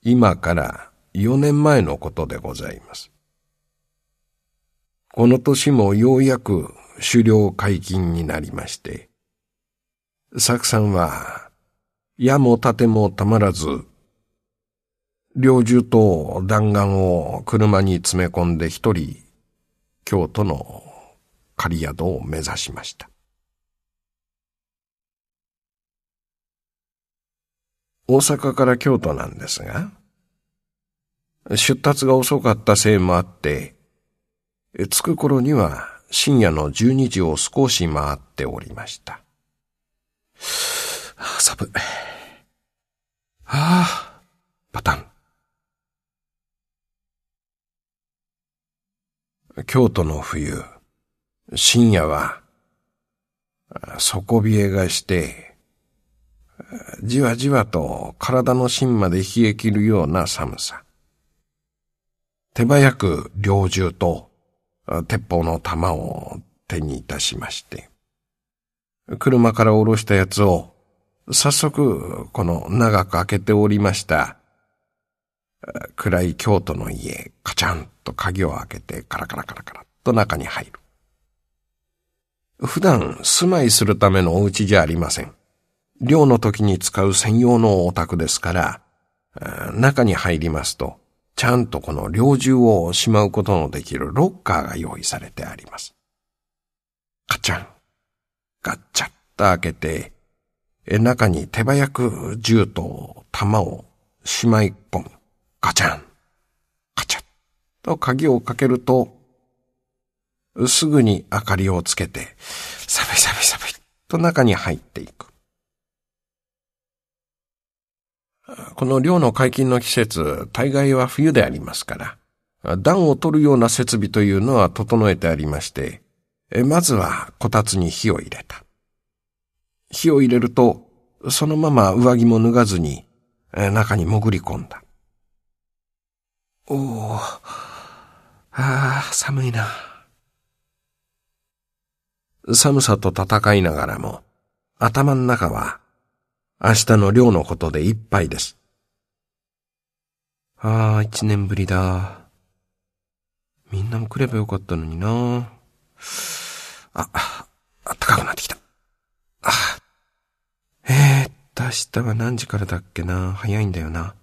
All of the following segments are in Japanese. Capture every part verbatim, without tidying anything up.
今からよねんまえのことでございます。この年もようやく狩猟解禁になりまして、作さんは矢も盾もたまらず、猟銃と弾丸を車に詰め込んで一人、京都の狩宿を目指しました。大阪から京都なんですが、出立が遅かったせいもあって、着く頃には深夜のじゅうにじを少し回っておりました。ああ、寒い。ああ、パタン。京都の冬、深夜は底冷えがして、じわじわと体の芯まで冷え切るような寒さ。手早く猟銃と鉄砲の弾を手にいたしまして、車から降ろしたやつを早速この長く開けておりました暗い京都の家、カチャンと鍵を開けてカラカラカラカラと中に入る。普段住まいするためのお家じゃありません。猟の時に使う専用のお宅ですから、中に入りますと、ちゃんとこの猟銃をしまうことのできるロッカーが用意されてあります。カチャン、ガッチャッと開けて、中に手早く銃と弾をしまい込む。ガチャン、カチャッと鍵をかけると、すぐに明かりをつけて、寒い寒い寒いと中に入っていく。この猟の解禁の季節、大概は冬でありますから、暖を取るような設備というのは整えてありまして、まずはこたつに火を入れた。火を入れると、そのまま上着も脱がずに、中に潜り込んだ。おお、ああ、寒いな。寒さと戦いながらも、頭の中は、明日の猟のことでいっぱいです。ああ、一年ぶりだ。みんなも来ればよかったのにな。あ、あったかくなってきた。あ、えーっと、明日は何時からだっけな。早いんだよな。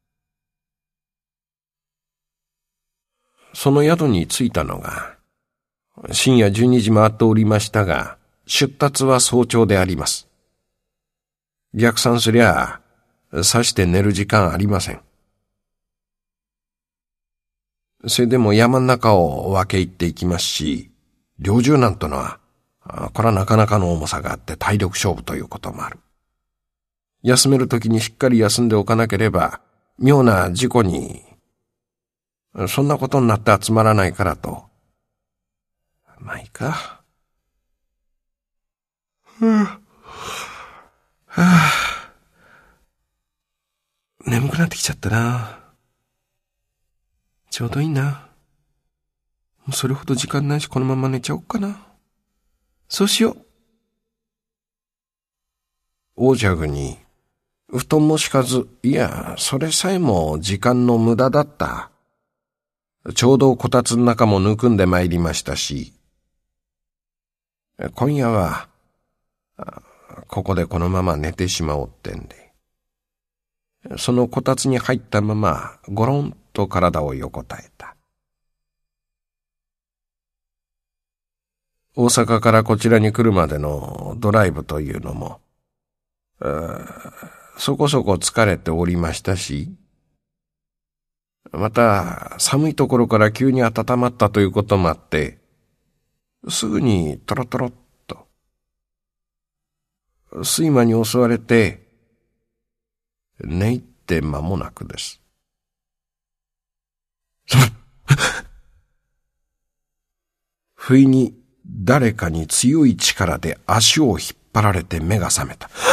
その宿に着いたのが、深夜じゅうにじ回っておりましたが、出立は早朝であります。逆算すりゃ、さして寝る時間ありません。それでも山の中を分け入っていきますし、猟銃なんとのは、これはなかなかの重さがあって体力勝負ということもある。休めるときにしっかり休んでおかなければ、妙な事故に、そんなことになって集まらないからと。まあいいか。ふぅ。はぁ、眠くなってきちゃったな。ちょうどいいな。もうそれほど時間ないしこのまま寝ちゃおっかな。そうしよう。王爵に、布団も敷かず、いや、それさえも時間の無駄だった。ちょうどこたつの中もぬくんで参りましたし、今夜は、ここでこのまま寝てしまおうってんで、そのこたつに入ったまま、ゴロンと体を横たえた。大阪からこちらに来るまでのドライブというのも、そこそこ疲れておりましたし、また寒いところから急に暖まったということもあって、すぐにトロトロっと、睡魔に襲われて、寝入って間もなくです。不意に誰かに強い力で足を引っ張られて目が覚めた。